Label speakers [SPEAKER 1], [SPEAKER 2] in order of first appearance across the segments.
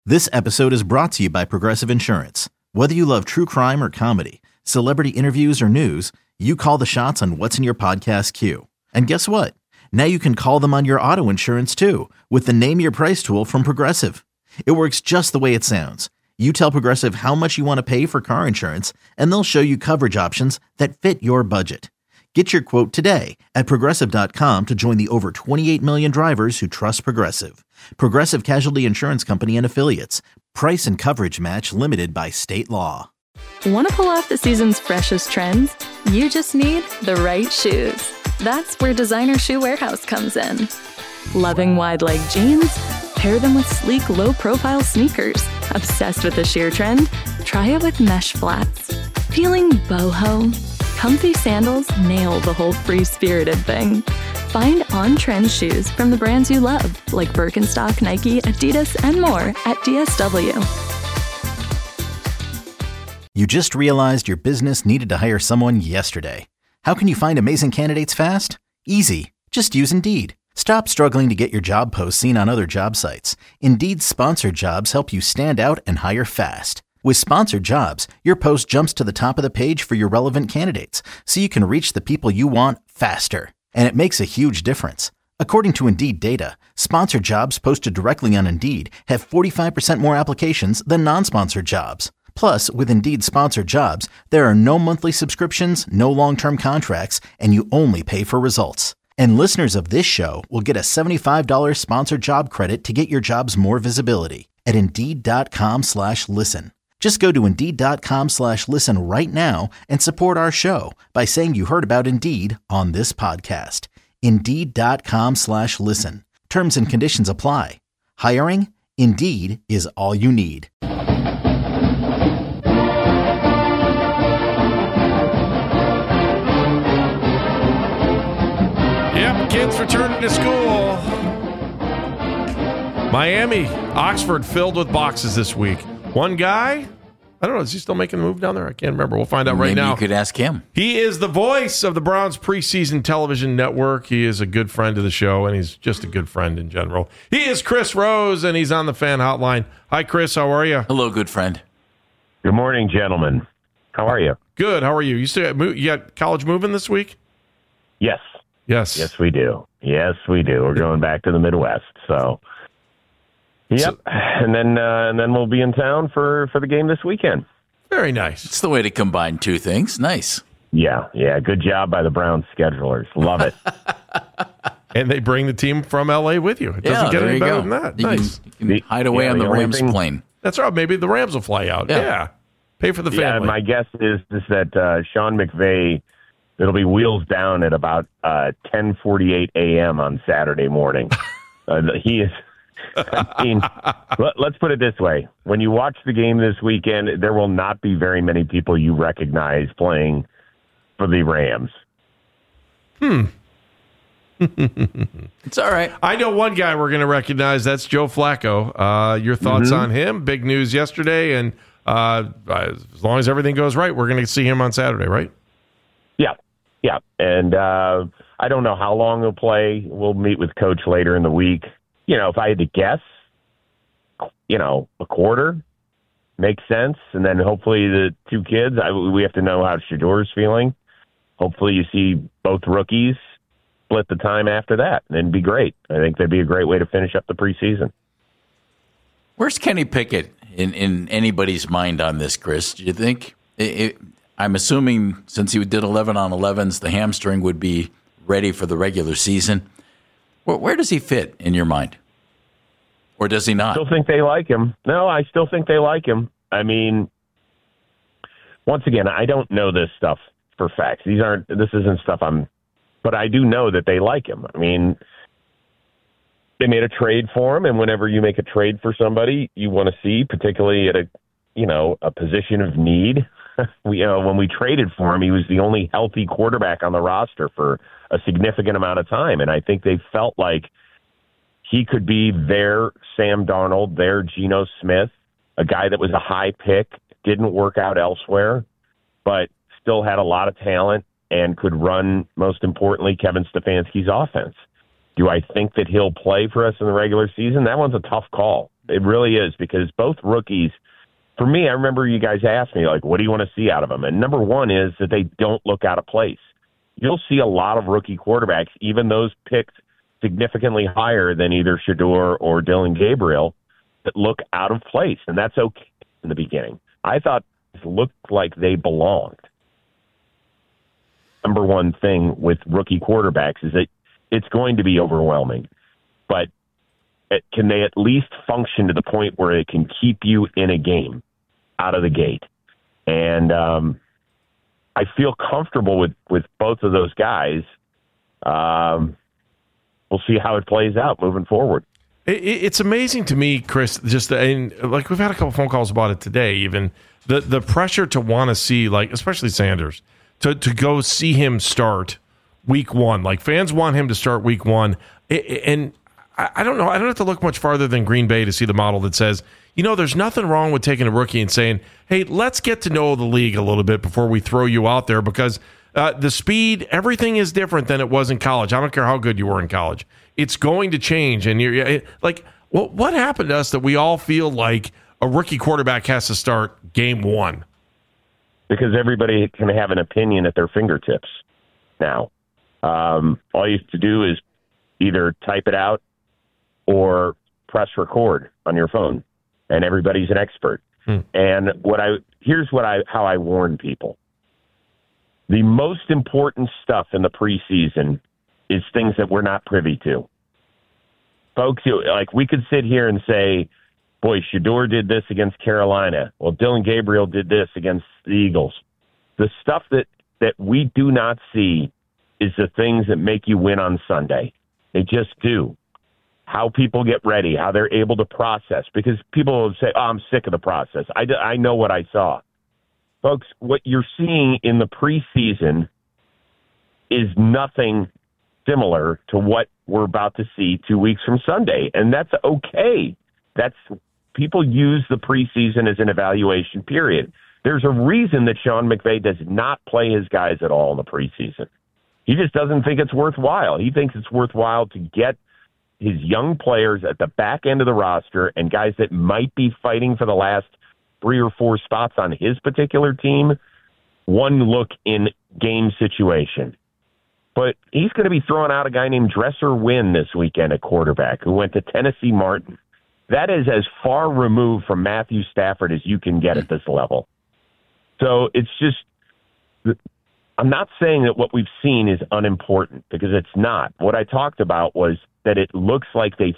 [SPEAKER 1] This episode is brought to you by Progressive Insurance. Whether you love true crime or comedy, celebrity interviews or news, you call the shots on what's in your podcast queue. And guess what? Now you can call them on your auto insurance too with the Name Your Price tool from Progressive. It works just the way it sounds. You tell Progressive how much you want to pay for car insurance, and they'll show you coverage options that fit your budget. Get your quote today at Progressive.com to join the over 28 million drivers who trust Progressive. Progressive Casualty Insurance Company and Affiliates. Price and coverage match limited by state law.
[SPEAKER 2] Want to pull off the season's freshest trends? You just need the right shoes. That's where Designer Shoe Warehouse comes in. Loving wide leg jeans? Pair them with sleek, low-profile sneakers. Obsessed with the sheer trend? Try it with mesh flats. Feeling boho? Comfy sandals nail the whole free-spirited thing. Find on-trend shoes from the brands you love, like Birkenstock, Nike, Adidas, and more at DSW.
[SPEAKER 1] You just realized your business needed to hire someone yesterday. How can you find amazing candidates fast? Easy. Just use Indeed. Stop struggling to get your job posts seen on other job sites. Indeed's sponsored jobs help you stand out and hire fast. With sponsored jobs, your post jumps to the top of the page for your relevant candidates, so you can reach the people you want faster. And it makes a huge difference. According to Indeed data, sponsored jobs posted directly on Indeed have 45% more applications than non-sponsored jobs. Plus, with Indeed sponsored jobs, there are no monthly subscriptions, no long-term contracts, and you only pay for results. And listeners of this show will get a $75 sponsored job credit to get your jobs more visibility at Indeed.com/listen. Just go to Indeed.com/listen right now and support our show by saying you heard about Indeed on this podcast. Indeed.com/listen. Terms and conditions apply. Hiring? Indeed is all you need.
[SPEAKER 3] Yep, kids returning to school. Miami, Oxford filled with boxes this week. One guy, I don't know, is he still making the move down there? I can't remember. We'll find out right now.
[SPEAKER 4] Maybe you could ask him.
[SPEAKER 3] He is the voice of the Browns preseason television network. He is a good friend of the show, and he's just a good friend in general. He is Chris Rose, and he's on the fan hotline. Hi, Chris. How are you?
[SPEAKER 4] Hello, good friend.
[SPEAKER 5] Good morning, gentlemen. How are you?
[SPEAKER 3] Good. How are you? You got college moving this week?
[SPEAKER 5] Yes. Yes, we do. We're going back to the Midwest, so... Yep, and then we'll be in town for the game this weekend.
[SPEAKER 3] Very nice.
[SPEAKER 4] It's the way to combine two things. Nice.
[SPEAKER 5] Yeah. Good job by the Browns schedulers. Love it.
[SPEAKER 3] And they bring the team from L.A. with you. It doesn't get any better than that. Nice.
[SPEAKER 4] You can hide away on the Rams plane.
[SPEAKER 3] That's right. Maybe the Rams will fly out. Yeah. Pay for the family.
[SPEAKER 5] Yeah, my guess is that Sean McVay, it'll be wheels down at about 10:48 a.m. on Saturday morning. He is... I mean, let's put it this way. When you watch the game this weekend, there will not be very many people you recognize playing for the Rams.
[SPEAKER 4] It's all right.
[SPEAKER 3] I know one guy we're going to recognize. That's Joe Flacco. Your thoughts on him? Big news yesterday, and as long as everything goes right, we're going to see him on Saturday, right? Yeah. And I don't know how long he'll play. We'll meet with Coach later in the week. If I had to guess, a quarter makes sense. And then hopefully the two kids, we have to know how Shadour's feeling. Hopefully you see both rookies split the time after that. And it'd be great. I think that'd be a great way to finish up the preseason.
[SPEAKER 4] Where's Kenny Pickett in anybody's mind on this, Chris? Do you think? I'm assuming since he did 11 on 11s, the hamstring would be ready for the regular season. Where does he fit in your mind? Or does he not?
[SPEAKER 5] I still think they like him. No, I still think they like him. I mean, once again, I don't know this stuff for facts. This isn't stuff but I do know that they like him. I mean, they made a trade for him, and whenever you make a trade for somebody, you want to see, particularly at a position of need. When we traded for him, he was the only healthy quarterback on the roster for a significant amount of time. And I think they felt like he could be their Sam Darnold, their Geno Smith, a guy that was a high pick, didn't work out elsewhere, but still had a lot of talent and could run, most importantly, Kevin Stefanski's offense. Do I think that he'll play for us in the regular season? That one's a tough call. It really is, because both rookies, for me, I remember you guys asked me, like, what do you want to see out of them? And number one is that they don't look out of place. You'll see a lot of rookie quarterbacks, even those picked significantly higher than either Shedeur or Dillon Gabriel, that look out of place. And that's okay in the beginning. I thought it looked like they belonged. Number one thing with rookie quarterbacks is that it's going to be overwhelming. But can they at least function to the point where it can keep you in a game out of the gate? And I feel comfortable with both of those guys. We'll see how it plays out moving forward.
[SPEAKER 3] It's amazing to me, Chris, like we've had a couple phone calls about it today, even the pressure to want to see, like, especially Sanders, to go see him start week one. Like, fans want him to start week one. And I don't know. I don't have to look much farther than Green Bay to see the model that says, there's nothing wrong with taking a rookie and saying, hey, let's get to know the league a little bit before we throw you out there, because the speed, everything is different than it was in college. I don't care how good you were in college. It's going to change. And you're like, what happened to us that we all feel like a rookie quarterback has to start game one?
[SPEAKER 5] Because everybody can have an opinion at their fingertips now. All you have to do is either type it out or press record on your phone, and everybody's an expert. And here's how I warn people. The most important stuff in the preseason is things that we're not privy to. Folks, like, we could sit here and say, boy, Shedeur did this against Carolina. Well, Dillon Gabriel did this against the Eagles. The stuff that we do not see is the things that make you win on Sunday. They just do. How people get ready, how they're able to process. Because people will say, oh, I'm sick of the process. I know what I saw. Folks, what you're seeing in the preseason is nothing similar to what we're about to see 2 weeks from Sunday. And that's okay. People use the preseason as an evaluation period. There's a reason that Sean McVay does not play his guys at all in the preseason. He just doesn't think it's worthwhile. He thinks it's worthwhile to get his young players at the back end of the roster and guys that might be fighting for the last 3 or 4 spots on his particular team, one look in game situation. But he's going to be throwing out a guy named Dresser Wynn this weekend at quarterback, who went to Tennessee Martin. That is as far removed from Matthew Stafford as you can get at this level. So it's just, I'm not saying that what we've seen is unimportant, because it's not. What I talked about was that it looks like and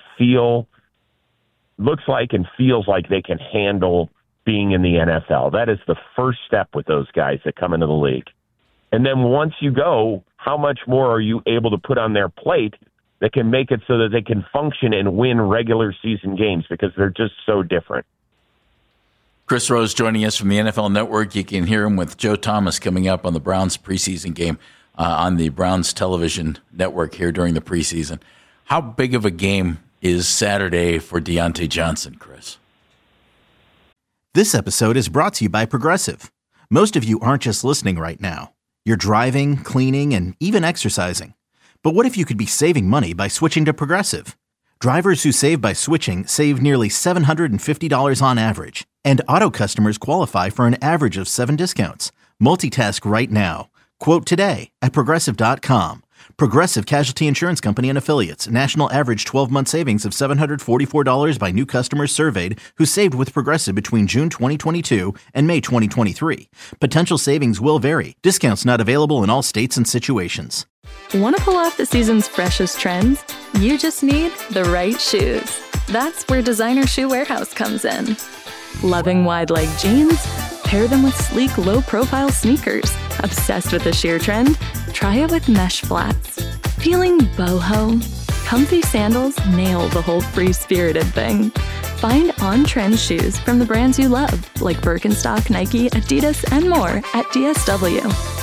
[SPEAKER 5] feels like they can handle being in the NFL. That is the first step with those guys that come into the league. And then once you go, how much more are you able to put on their plate that can make it so that they can function and win regular season games, because they're just so different.
[SPEAKER 4] Chris Rose joining us from the NFL Network. You can hear him with Joe Thomas coming up on the Browns preseason game on the Browns television network here during the preseason. How big of a game is Saturday for Deontay Johnson, Chris?
[SPEAKER 1] This episode is brought to you by Progressive. Most of you aren't just listening right now. You're driving, cleaning, and even exercising. But what if you could be saving money by switching to Progressive? Drivers who save by switching save nearly $750 on average. And auto customers qualify for an average of 7 discounts. Multitask right now. Quote today at Progressive.com. Progressive Casualty Insurance Company and Affiliates. National average 12-month savings of $744 by new customers surveyed who saved with Progressive between June 2022 and May 2023. Potential savings will vary. Discounts not available in all states and situations.
[SPEAKER 2] Want to pull off the season's freshest trends? You just need the right shoes. That's where Designer Shoe Warehouse comes in. Loving wide leg jeans? Pair them with sleek, low-profile sneakers. Obsessed with the sheer trend? Try it with mesh flats. Feeling boho? Comfy sandals nail the whole free-spirited thing. Find on-trend shoes from the brands you love, like Birkenstock, Nike, Adidas, and more at DSW.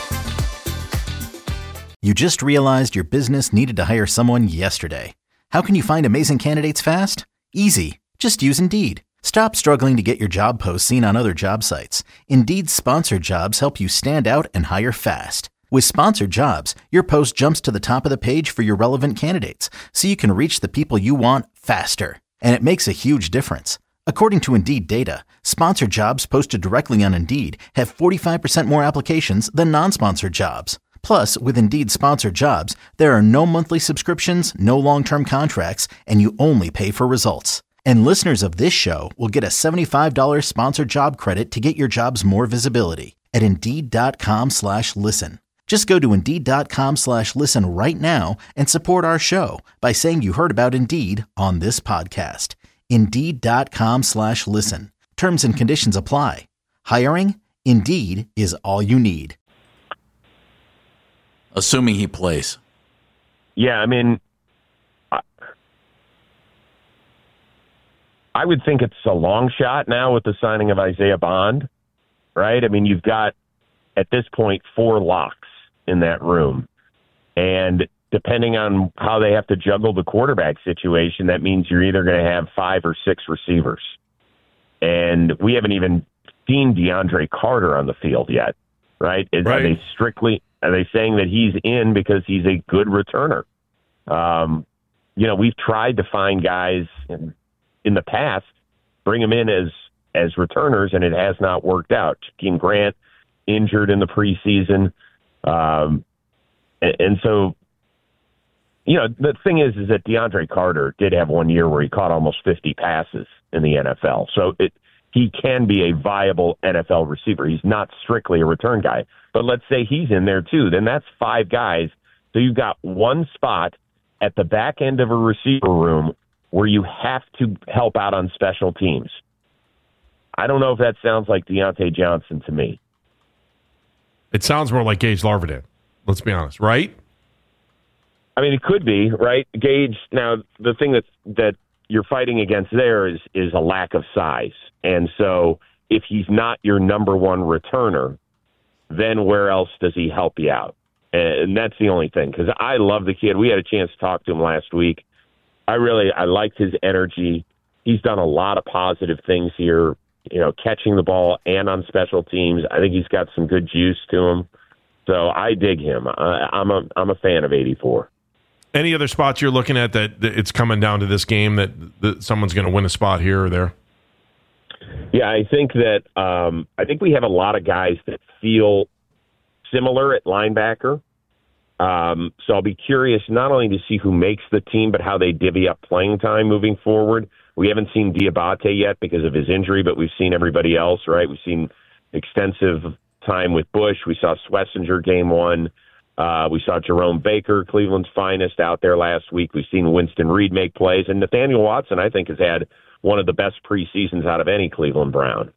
[SPEAKER 1] You just realized your business needed to hire someone yesterday. How can you find amazing candidates fast? Easy. Just use Indeed. Stop struggling to get your job posts seen on other job sites. Indeed's sponsored jobs help you stand out and hire fast. With sponsored jobs, your post jumps to the top of the page for your relevant candidates, so you can reach the people you want faster. And it makes a huge difference. According to Indeed data, sponsored jobs posted directly on Indeed have 45% more applications than non-sponsored jobs. Plus, with Indeed sponsored jobs, there are no monthly subscriptions, no long-term contracts, and you only pay for results. And listeners of this show will get a $75 sponsored job credit to get your jobs more visibility at Indeed.com/listen. Just go to Indeed.com/listen right now and support our show by saying you heard about Indeed on this podcast. Indeed.com/listen. Terms and conditions apply. Hiring? Indeed is all you need.
[SPEAKER 4] Assuming he plays.
[SPEAKER 5] Yeah, I mean, I would think it's a long shot now with the signing of Isaiah Bond, right? I mean, you've got, at this point, 4 locks in that room. And depending on how they have to juggle the quarterback situation, that means you're either going to have 5 or 6 receivers. And we haven't even seen DeAndre Carter on the field yet, right?
[SPEAKER 3] Right.
[SPEAKER 5] Are they saying that he's in because he's a good returner? We've tried to find guys in the past, bring them in as returners, and it has not worked out. Jakeem Grant injured in the preseason. And so, the thing is that DeAndre Carter did have 1 year where he caught almost 50 passes in the NFL. So he can be a viable NFL receiver. He's not strictly a return guy. But let's say he's in there too. Then that's 5 guys. So you've got one spot at the back end of a receiver room where you have to help out on special teams. I don't know if that sounds like Deontay Johnson to me.
[SPEAKER 3] It sounds more like Gage Larvadain. Let's be honest, right?
[SPEAKER 5] I mean, it could be, right? Gage, now, the thing that you're fighting against there is a lack of size. And so if he's not your number one returner, then where else does he help you out? And that's the only thing, because I love the kid. We had a chance to talk to him last week. I liked his energy. He's done a lot of positive things here, catching the ball and on special teams. I think he's got some good juice to him. So I dig him. I'm a fan of 84.
[SPEAKER 3] Any other spots you're looking at that it's coming down to this game that someone's going to win a spot here or there?
[SPEAKER 5] Yeah, I think that I think we have a lot of guys that feel similar at linebacker. So I'll be curious not only to see who makes the team, but how they divvy up playing time moving forward. We haven't seen Diabate yet because of his injury, but we've seen everybody else, right? We've seen extensive time with Bush. We saw Schlesinger game 1. We saw Jerome Baker, Cleveland's finest, out there last week. We've seen Winston Reed make plays. And Nathaniel Watson, I think, has had one of the best preseasons out of any Cleveland Brown.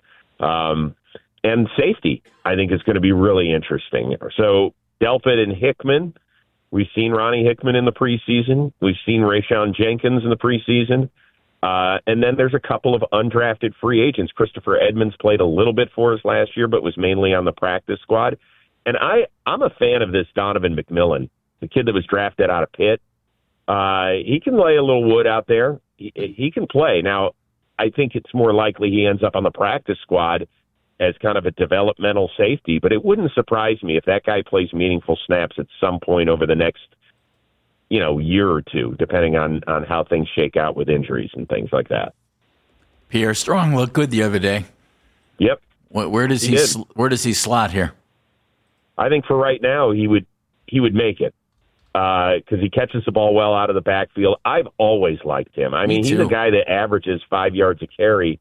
[SPEAKER 5] And safety, I think, is going to be really interesting. So Delpit and Hickman, we've seen Ronnie Hickman in the preseason. We've seen Rayshawn Jenkins in the preseason. And then there's a couple of undrafted free agents. Christopher Edmonds played a little bit for us last year, but was mainly on the practice squad. And I'm a fan of this Donovan McMillan, the kid that was drafted out of Pitt. He can lay a little wood out there. He can play. Now, I think it's more likely he ends up on the practice squad as kind of a developmental safety, but it wouldn't surprise me if that guy plays meaningful snaps at some point over the next, year or two, depending on how things shake out with injuries and things like that.
[SPEAKER 4] Pierre Strong looked good the other day.
[SPEAKER 5] Yep.
[SPEAKER 4] Where does he slot here?
[SPEAKER 5] I think for right now he would make it because he catches the ball well out of the backfield. I've always liked him. I mean, he's a guy that averages 5 yards a carry.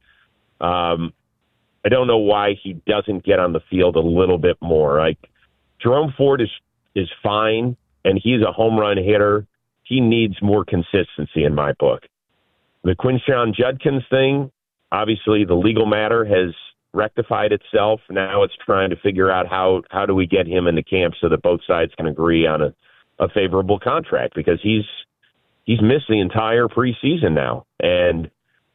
[SPEAKER 5] I don't know why he doesn't get on the field a little bit more. Like Jerome Ford is fine, and he's a home run hitter. He needs more consistency in my book. The Quinshon Judkins thing, obviously the legal matter has rectified itself. Now it's trying to figure out how do we get him into camp so that both sides can agree on a favorable contract, because he's missed the entire preseason now. And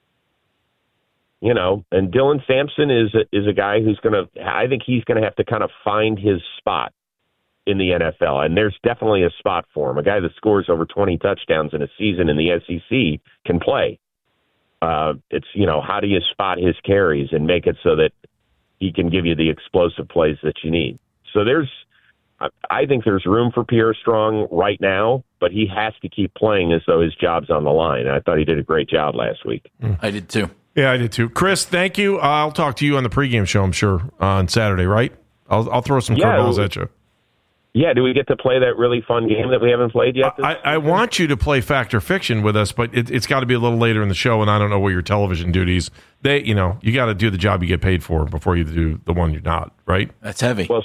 [SPEAKER 5] and Dylan Sampson is a guy who's I think he's going to have to kind of find his spot in the NFL. And there's definitely a spot for him. A guy that scores over 20 touchdowns in a season in the SEC can play. It's, how do you spot his carries and make it so that he can give you the explosive plays that you need? So I think there's room for Pierre Strong right now. but he has to keep playing as though his job's on the line. I thought he did a great job last week.
[SPEAKER 4] I did too.
[SPEAKER 3] Yeah, I did too. Chris, thank you. I'll talk to you on the pregame show, I'm sure, on Saturday, right? I'll throw some curveballs at you.
[SPEAKER 5] Yeah, do we get to play that really fun game that we haven't played yet?
[SPEAKER 3] I want you to play Fact or Fiction with us, but it's got to be a little later in the show, and I don't know what your television duties. You got to do the job you get paid for before you do the one you're not, right?
[SPEAKER 4] That's heavy.
[SPEAKER 5] Well,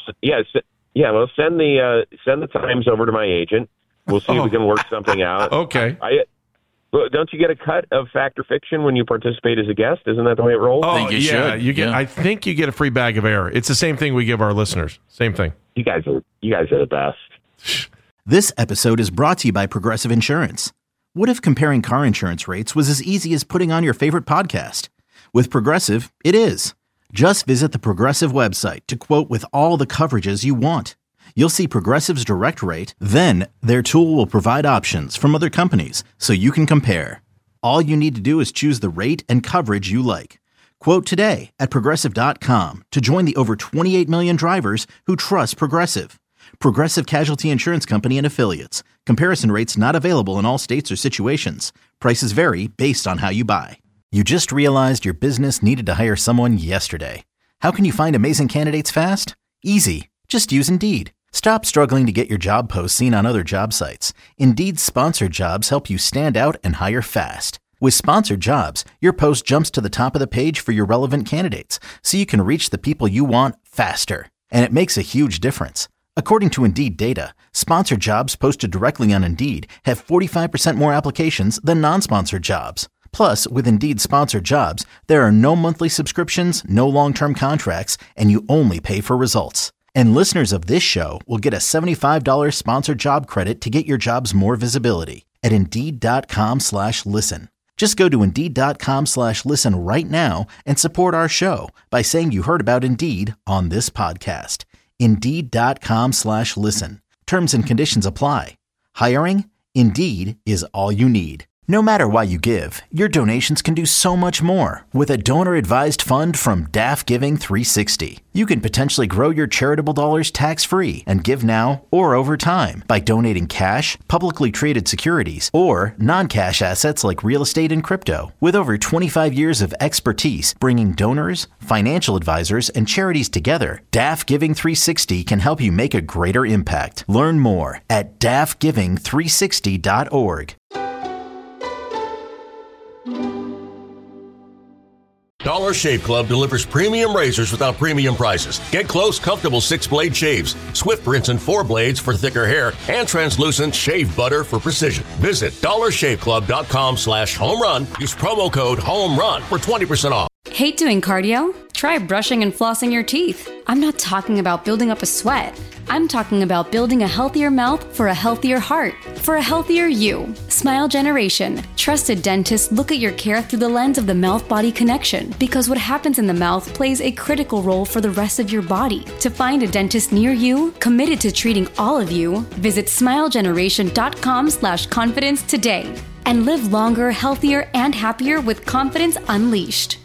[SPEAKER 5] well, send the times over to my agent. We'll see if we can work something out.
[SPEAKER 3] Okay.
[SPEAKER 5] Don't you get a cut of Fact or Fiction when you participate as a guest? Isn't that the way it rolls?
[SPEAKER 3] Oh, I think you get a free bag of air. It's the same thing we give our listeners. Same thing.
[SPEAKER 5] You guys are the best.
[SPEAKER 1] This episode is brought to you by Progressive Insurance. What if comparing car insurance rates was as easy as putting on your favorite podcast? With Progressive, it is. Just visit the Progressive website to quote with all the coverages you want. You'll see Progressive's direct rate, then their tool will provide options from other companies so you can compare. All you need to do is choose the rate and coverage you like. Quote today at Progressive.com to join the over 28 million drivers who trust Progressive. Progressive Casualty Insurance Company and Affiliates. Comparison rates not available in all states or situations. Prices vary based on how you buy. You just realized your business needed to hire someone yesterday. How can you find amazing candidates fast? Easy. Just use Indeed. Stop struggling to get your job posts seen on other job sites. Indeed's sponsored jobs help you stand out and hire fast. With sponsored jobs, your post jumps to the top of the page for your relevant candidates, so you can reach the people you want faster. And it makes a huge difference. According to Indeed data, sponsored jobs posted directly on Indeed have 45% more applications than non-sponsored jobs. Plus, with Indeed sponsored jobs, there are no monthly subscriptions, no long-term contracts, and you only pay for results. And listeners of this show will get a $75 sponsored job credit to get your jobs more visibility at Indeed.com/listen. Just go to Indeed.com/listen right now and support our show by saying you heard about Indeed on this podcast. Indeed.com/listen. Terms and conditions apply. Hiring? Indeed is all you need. No matter what you give, your donations can do so much more with a donor-advised fund from DAF Giving 360. You can potentially grow your charitable dollars tax-free and give now or over time by donating cash, publicly traded securities, or non-cash assets like real estate and crypto. With over 25 years of expertise bringing donors, financial advisors, and charities together, DAF Giving 360 can help you make a greater impact. Learn more at dafgiving360.org.
[SPEAKER 6] Dollar Shave Club delivers premium razors without premium prices. Get close, comfortable 6-blade shaves, swift rinse and 4 blades for thicker hair, and translucent shave butter for precision. Visit dollarshaveclub.com/homerun. Use promo code HOMERUN for 20% off.
[SPEAKER 7] Hate doing cardio? Try brushing and flossing your teeth. I'm not talking about building up a sweat. I'm talking about building a healthier mouth for a healthier heart, for a healthier you. Smile Generation. Trusted dentists look at your care through the lens of the mouth-body connection, because what happens in the mouth plays a critical role for the rest of your body. To find a dentist near you, committed to treating all of you, visit smilegeneration.com/confidence today. And live longer, healthier, and happier with confidence unleashed.